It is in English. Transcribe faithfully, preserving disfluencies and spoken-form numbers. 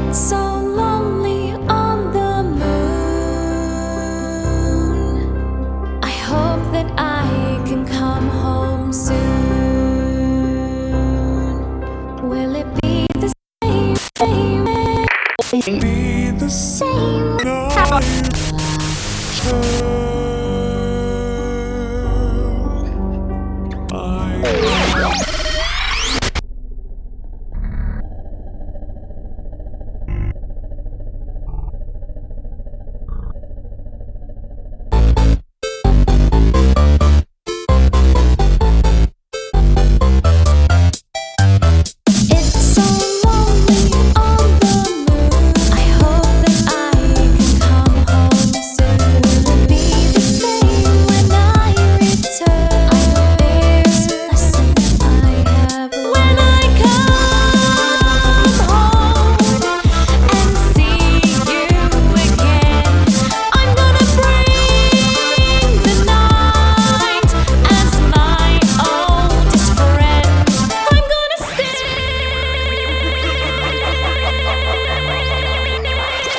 so lonely on the moon. I hope that I can come home soon. Will it be the same? Be the same.